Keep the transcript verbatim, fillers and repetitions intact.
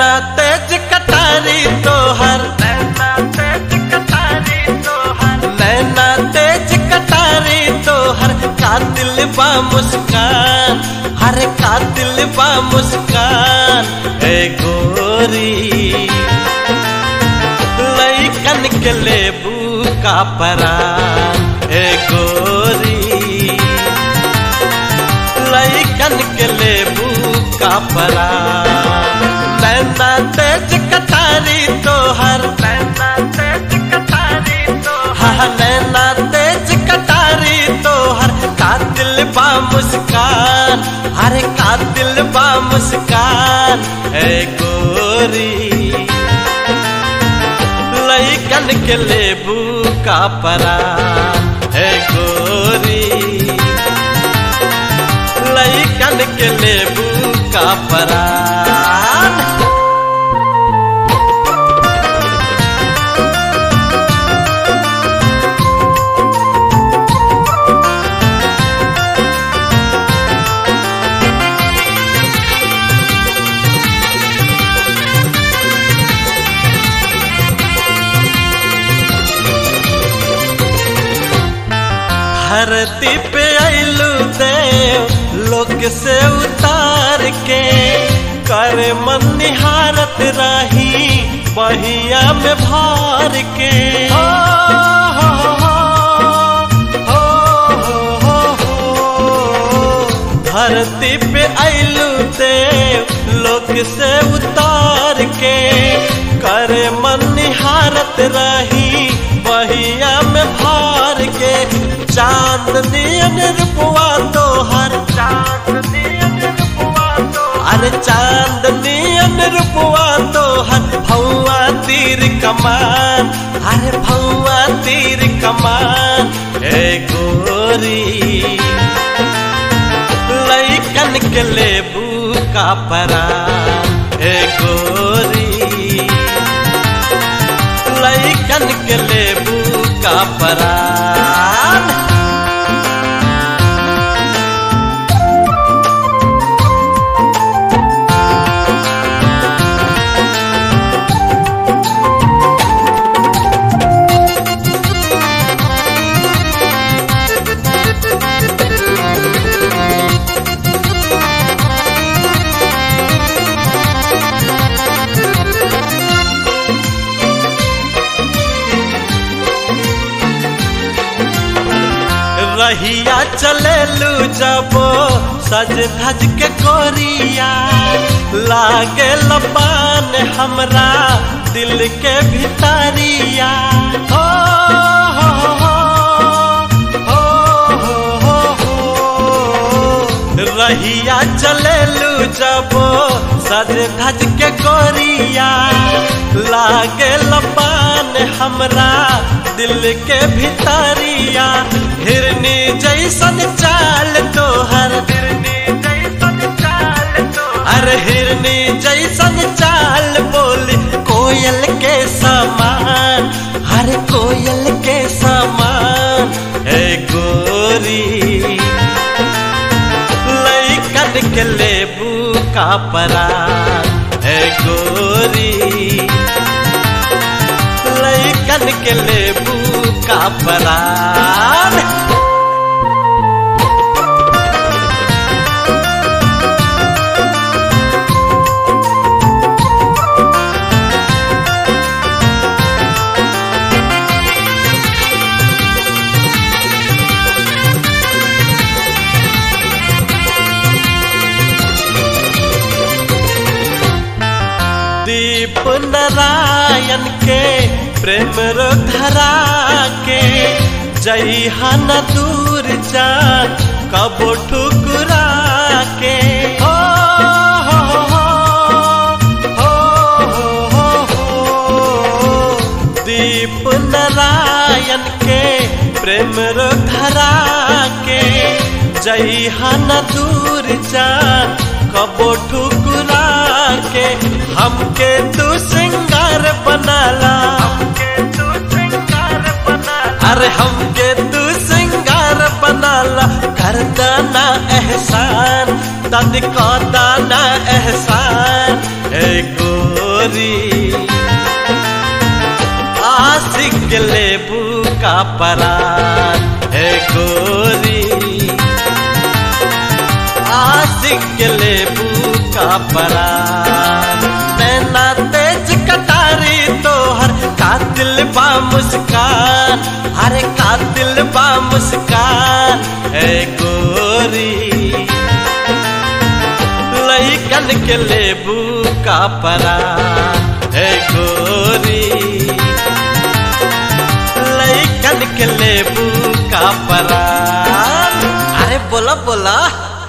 नैना तेज कटारी तोहर, नैना तेज कटारी तोहर, नैना तेज कटारी तोहर, कातिल बा मुस्कान, हर कातिल बा मुस्कान। ए गोरी लइकन के लेबू का परान, ए गोरी लइकन के लेबू का परान। नैना तेज कटारी तोहर, नैना तेज कटारी तोहर, हाँ नैना तेज कटारी तोहर, कातिल बा मुस्कान, हर कातिल बा मुस्कान। ए गोरी लइकन के लेबू का परान, ए गोरी लइकन के लेबू का परान। धरती पे आइलू देव लोक से उतार के, कर मन निहारत रही बहिया में भार के। हो हो हो हो हो हो धरती पे आइलू देव लोक से उतार के, कर मन निहारत रही बहिया में भार के। चांदनी रूपवा तोहर, चांदनी रूपवा तोहर, अरे चांदनी रूपवा तोहर, भौआ तीर कमान, अरे भौआ तीर कमान। ए गोरी लइकन के लेबू का परान, ए गोरी लइकन के लेबू का परान। रहिया चलेलू जबो सज धज के गोरिया, लागे लबान हमरा दिल के भितरिया। हो हो हो हो हो हो रहिया चलेलू जबो सज धज के गोरिया, लागे लबान हमरा दिल के भितरिया। हिरनी जैसन चाल तोहर, हिरनी जैसन चाल तोहर, अरे हिरनी जैसन चाल बोली कोयल के समान, हर कोयल के समान। ए गोरी लइकन के लेबू का परान, ए गोरी लइकन के लेबू का परान। दीप नारायण के प्रेम रो धरा के, जइहा न दूर जा कबो ठुकरा के। हो हो हो हो हो हो दीप नारायण के प्रेम रो धरा के, जइहा न दूर जा कबो ठुकरा के। हमके तू सिंगार बनाला, हमके तू सिंगार बनाला, अरे हमके तू सिंगार बनाला, कर दाना एहसान, तद को दाना एहसान। ए गो गोरी आशिक के लेबू का परान है गोरी आशिक के लेबू का परान नैना तेज कटारी तोहर कातिल बा मुस्कान हरे कातिल बा मुस्कान है गोरी लइकन के लेबू का परान है गोरी लइकन के लेबू का परान अरे बोला बोला